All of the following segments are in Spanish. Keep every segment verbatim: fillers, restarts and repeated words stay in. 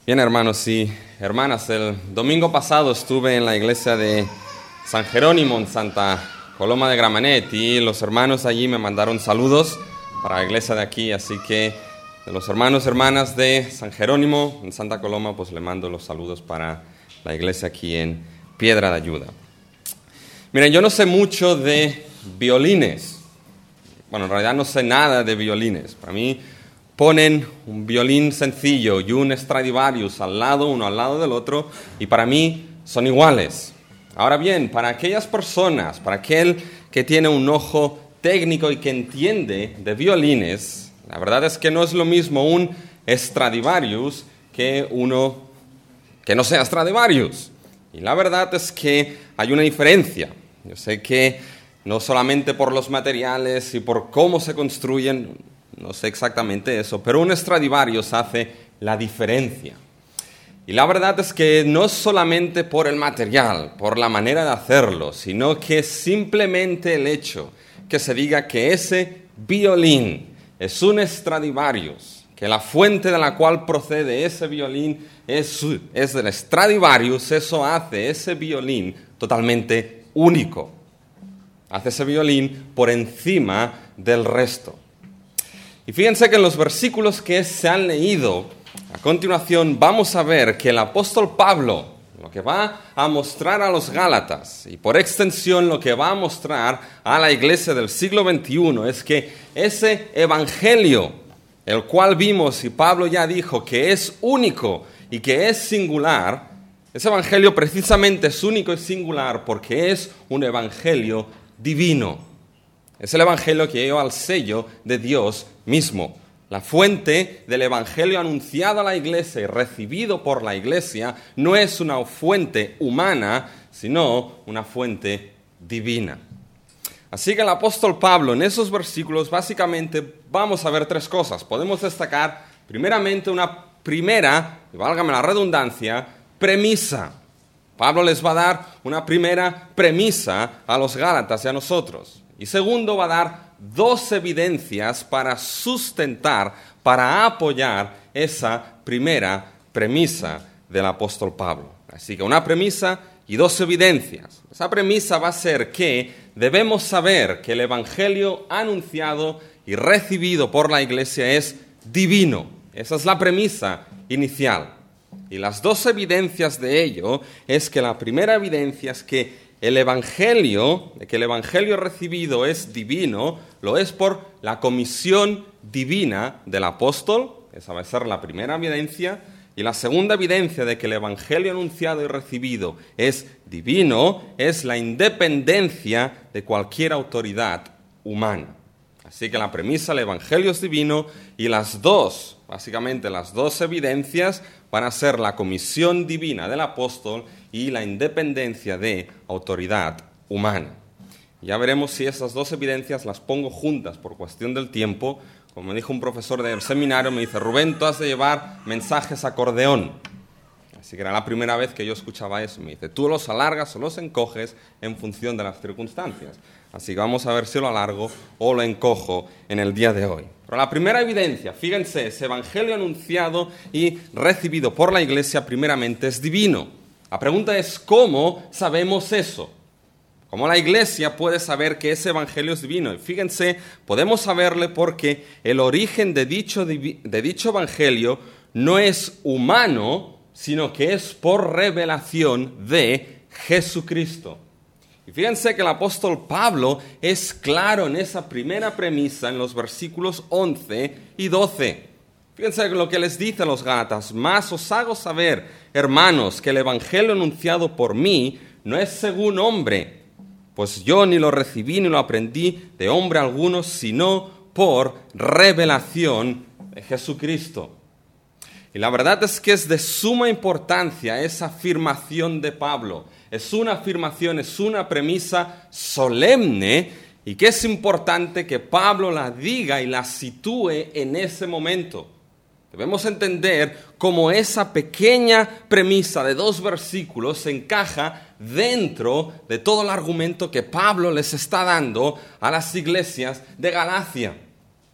Bien, hermanos y hermanas, el domingo pasado estuve en la iglesia de San Jerónimo en Santa Coloma de Gramenet y los hermanos allí me mandaron saludos para la iglesia de aquí, así que de los hermanos y hermanas de San Jerónimo en Santa Coloma, pues le mando los saludos para la iglesia aquí en Piedra de Ayuda. Miren, yo no sé mucho de violines. Bueno, en realidad no sé nada de violines. Para mí ponen un violín sencillo y un Stradivarius al lado, uno al lado del otro, y para mí son iguales. Ahora bien, para aquellas personas, para aquel que tiene un ojo técnico y que entiende de violines, la verdad es que no es lo mismo un Stradivarius que uno que no sea Stradivarius. Y la verdad es que hay una diferencia. Yo sé que no solamente por los materiales y por cómo se construyen, no sé exactamente eso, pero un Stradivarius hace la diferencia. Y la verdad es que no solamente por el material, por la manera de hacerlo, sino que simplemente el hecho que se diga que ese violín es un Stradivarius, que la fuente de la cual procede ese violín es, es del Stradivarius, eso hace ese violín totalmente único. Hace ese violín por encima del resto. Y fíjense que en los versículos que se han leído, a continuación vamos a ver que el apóstol Pablo lo que va a mostrar a los Gálatas y por extensión lo que va a mostrar a la iglesia del siglo veintiuno es que ese evangelio, el cual vimos y Pablo ya dijo que es único y que es singular, ese evangelio precisamente es único y singular porque es un evangelio divino. Es el evangelio que lleva al sello de Dios mismo. La fuente del evangelio anunciado a la iglesia y recibido por la iglesia no es una fuente humana, sino una fuente divina. Así que el apóstol Pablo en esos versículos básicamente vamos a ver tres cosas. Podemos destacar primeramente una primera, y válgame la redundancia, premisa. Pablo les va a dar una primera premisa a los Gálatas y a nosotros. Y segundo, va a dar dos evidencias para sustentar, para apoyar esa primera premisa del apóstol Pablo. Así que una premisa y dos evidencias. Esa premisa va a ser que debemos saber que el evangelio anunciado y recibido por la iglesia es divino. Esa es la premisa inicial. Y las dos evidencias de ello es que la primera evidencia es que el evangelio, que el evangelio recibido es divino, lo es por la comisión divina del apóstol. Esa va a ser la primera evidencia. Y la segunda evidencia de que el evangelio anunciado y recibido es divino es la independencia de cualquier autoridad humana. Así que la premisa, el evangelio es divino, y las dos, básicamente las dos evidencias van a ser la comisión divina del apóstol y la independencia de autoridad humana. Ya veremos si esas dos evidencias las pongo juntas por cuestión del tiempo. Como me dijo un profesor del seminario, me dice: Rubén, tú has de llevar mensajes acordeón. Así que era la primera vez que yo escuchaba eso. Me dice: tú los alargas o los encoges en función de las circunstancias. Así que vamos a ver si lo alargo o lo encojo en el día de hoy. Pero la primera evidencia, fíjense, ese evangelio anunciado y recibido por la iglesia primeramente es divino. La pregunta es: ¿cómo sabemos eso? ¿Cómo la iglesia puede saber que ese evangelio es divino? Y fíjense, podemos saberle porque el origen de dicho, de dicho evangelio no es humano, sino que es por revelación de Jesucristo. Y fíjense que el apóstol Pablo es claro en esa primera premisa en los versículos once y doce. Fíjense lo que les dice a los Gálatas: mas os hago saber, hermanos, que el evangelio anunciado por mí no es según hombre, pues yo ni lo recibí ni lo aprendí de hombre alguno, sino por revelación de Jesucristo. Y la verdad es que es de suma importancia esa afirmación de Pablo. Es una afirmación, es una premisa solemne y que es importante que Pablo la diga y la sitúe en ese momento. Debemos entender cómo esa pequeña premisa de dos versículos se encaja dentro de todo el argumento que Pablo les está dando a las iglesias de Galacia.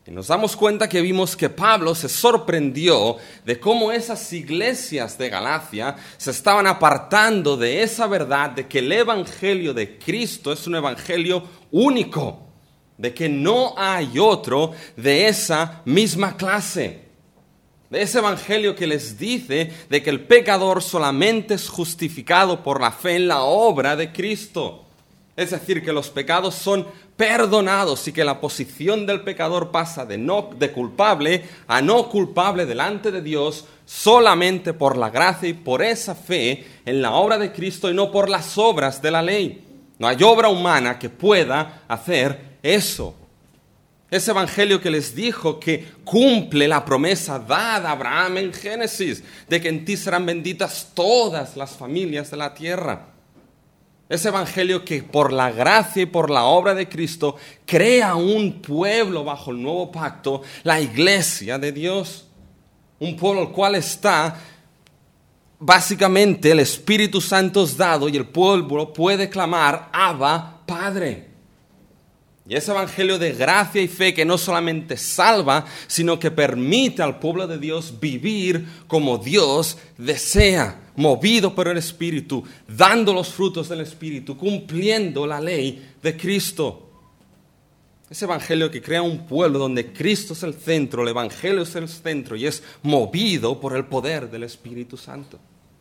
Y nos damos cuenta que vimos que Pablo se sorprendió de cómo esas iglesias de Galacia se estaban apartando de esa verdad de que el evangelio de Cristo es un evangelio único, de que no hay otro de esa misma clase. De ese evangelio que les dice de que el pecador solamente es justificado por la fe en la obra de Cristo. Es decir, que los pecados son perdonados y que la posición del pecador pasa de, no, de culpable a no culpable delante de Dios solamente por la gracia y por esa fe en la obra de Cristo y no por las obras de la ley. No hay obra humana que pueda hacer eso. Ese evangelio que les dijo que cumple la promesa dada a Abraham en Génesis, de que en ti serán benditas todas las familias de la tierra. Ese evangelio que por la gracia y por la obra de Cristo crea un pueblo bajo el nuevo pacto, la iglesia de Dios. Un pueblo al cual está básicamente el Espíritu Santo es dado y el pueblo puede clamar Abba, Padre. Y ese evangelio de gracia y fe que no solamente salva, sino que permite al pueblo de Dios vivir como Dios desea, movido por el Espíritu, dando los frutos del Espíritu, cumpliendo la ley de Cristo. Ese evangelio que crea un pueblo donde Cristo es el centro, el evangelio es el centro y es movido por el poder del Espíritu Santo.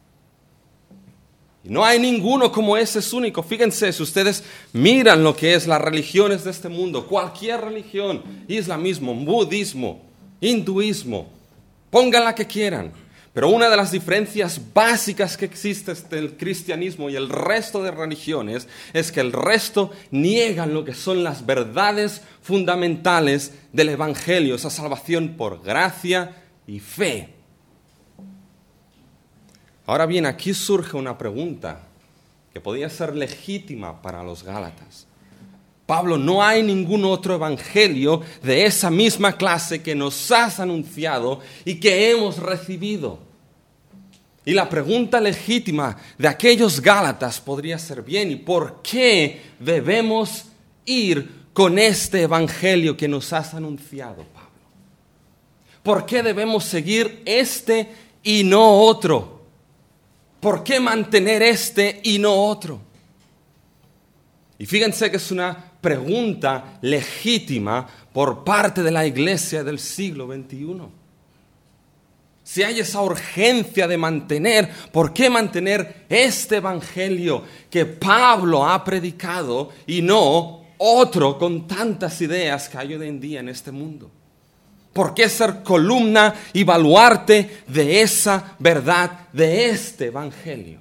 Y no hay ninguno como ese, es único. Fíjense, si ustedes miran lo que es las religiones de este mundo, cualquier religión, islamismo, budismo, hinduismo, pongan la que quieran. Pero una de las diferencias básicas que existe entre el cristianismo y el resto de religiones es que el resto niegan lo que son las verdades fundamentales del evangelio, esa salvación por gracia y fe. Ahora bien, aquí surge una pregunta que podía ser legítima para los Gálatas. Pablo, no hay ningún otro evangelio de esa misma clase que nos has anunciado y que hemos recibido. Y la pregunta legítima de aquellos Gálatas podría ser bien, ¿y por qué debemos ir con este evangelio que nos has anunciado, Pablo? ¿Por qué debemos seguir este y no otro? ¿Por qué mantener este y no otro? Y fíjense que es una pregunta legítima por parte de la iglesia del siglo veintiuno. Si hay esa urgencia de mantener, ¿por qué mantener este evangelio que Pablo ha predicado y no otro con tantas ideas que hay hoy en día en este mundo? ¿Por qué ser columna y baluarte de esa verdad, de este evangelio?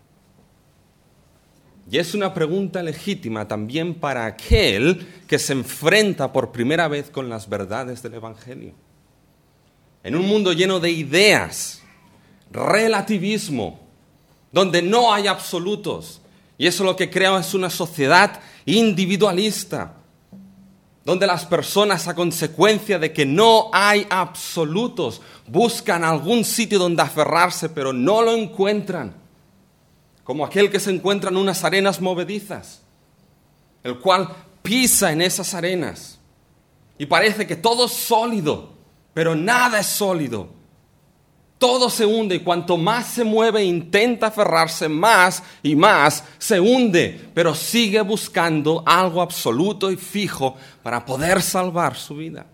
Y es una pregunta legítima también para aquel que se enfrenta por primera vez con las verdades del evangelio. En un mundo lleno de ideas, relativismo, donde no hay absolutos, y eso lo que crea es una sociedad individualista, donde las personas, a consecuencia de que no hay absolutos, buscan algún sitio donde aferrarse, pero no lo encuentran. Como aquel que se encuentra en unas arenas movedizas, el cual pisa en esas arenas y parece que todo es sólido, pero nada es sólido. Todo se hunde y cuanto más se mueve e intenta aferrarse, más y más se hunde, pero sigue buscando algo absoluto y fijo para poder salvar su vida.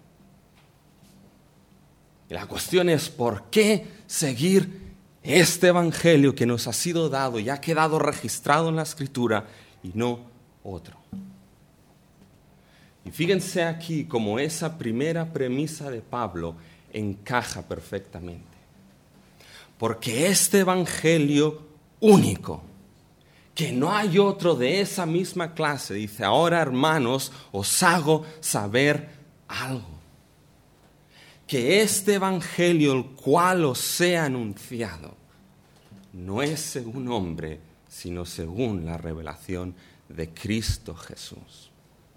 Y la cuestión es, ¿por qué seguir este evangelio que nos ha sido dado y ha quedado registrado en la Escritura y no otro? Y fíjense aquí cómo esa primera premisa de Pablo encaja perfectamente. Porque este evangelio único, que no hay otro de esa misma clase, dice, ahora hermanos, os hago saber algo. Que este evangelio, el cual os he anunciado, no es según hombre, sino según la revelación de Cristo Jesús.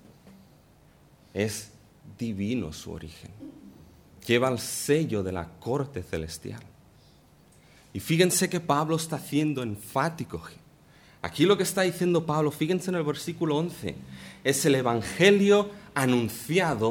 Es divino su origen. Lleva el sello de la corte celestial. Y fíjense que Pablo está haciendo enfático. Aquí lo que está diciendo Pablo, fíjense en el versículo once, es el evangelio anunciado